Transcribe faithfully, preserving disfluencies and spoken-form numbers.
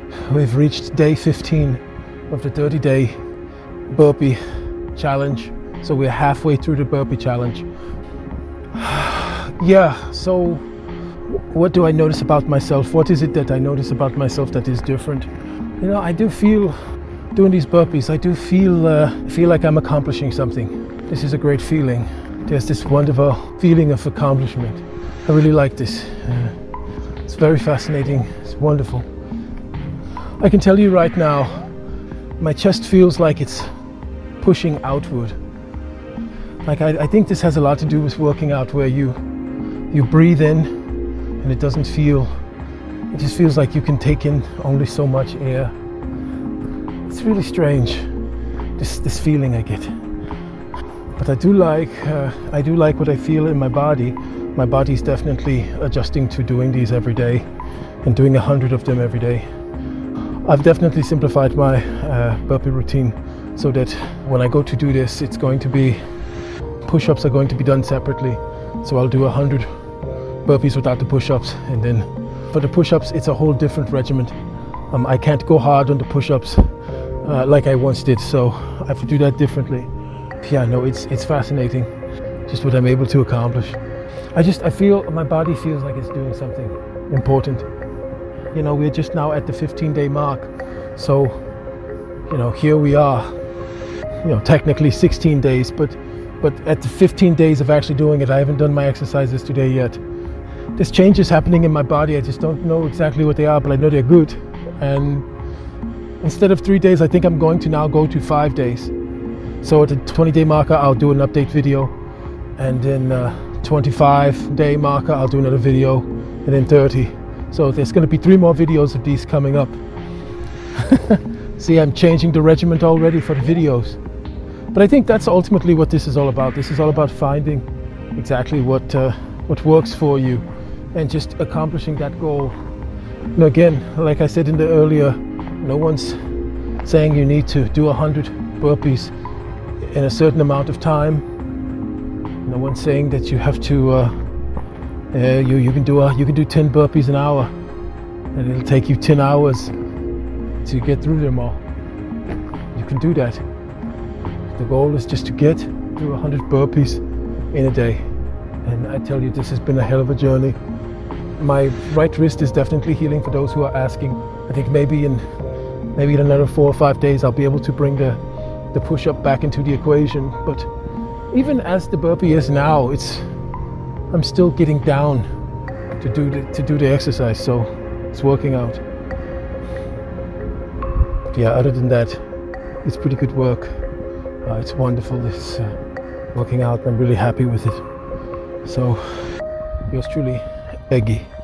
We've reached day fifteen of the thirty day burpee challenge. So we're halfway through the burpee challenge. Yeah, so what do I notice about myself? What is it that I notice about myself that is different? You know, I do feel, doing these burpees, I do feel, uh, feel like I'm accomplishing something. This is a great feeling. There's this wonderful feeling of accomplishment. I really like this. Uh, it's very fascinating. It's wonderful. I can tell you right now, my chest feels like it's pushing outward. Like I, I think this has a lot to do with working out, where you you breathe in and it doesn't feel, it just feels like you can take in only so much air. It's really strange, this this feeling I get. But I do like uh, I do like what I feel in my body. My body's definitely adjusting to doing these every day and doing a hundred of them every day. I've definitely simplified my uh, burpee routine so that when I go to do this, it's going to be, push-ups are going to be done separately. So I'll do a hundred burpees without the push-ups, and then for the push-ups, it's a whole different regimen. Um, I can't go hard on the push-ups uh, like I once did, so I have to do that differently. Yeah, no, it's it's fascinating, just what I'm able to accomplish. I just, I feel, my body feels like it's doing something important. You know, we're just now at the fifteen day mark. So, you know, here we are, you know, technically sixteen days, but, but at the fifteen days of actually doing it, I haven't done my exercises today yet. There's changes happening in my body. I just don't know exactly what they are, but I know they're good. And instead of three days, I think I'm going to now go to five days. So at the twenty day marker, I'll do an update video. And then uh, twenty-five day marker, I'll do another video. And then thirty. So there's going to be three more videos of these coming up. See, I'm changing the regimen already for the videos. But I think that's ultimately what this is all about. This is all about finding exactly what uh, what works for you and just accomplishing that goal. You know, again, like I said in the earlier, no one's saying you need to do a hundred burpees in a certain amount of time. No one's saying that you have to. Uh, Uh, you you can do a, you can do ten burpees an hour, and it'll take you ten hours to get through them all. You can do that. The goal is just to get through one hundred burpees in a day, and I tell you, this has been a hell of a journey. My right wrist is definitely healing, for those who are asking. I think maybe in maybe in another four or five days I'll be able to bring the the push-up back into the equation. But even as the burpee is now, it's I'm still getting down to do the, to do the exercise, so it's working out. But yeah, other than that, it's pretty good work. Uh, it's wonderful. It's uh, working out. I'm really happy with it. So, yours truly, Eggy.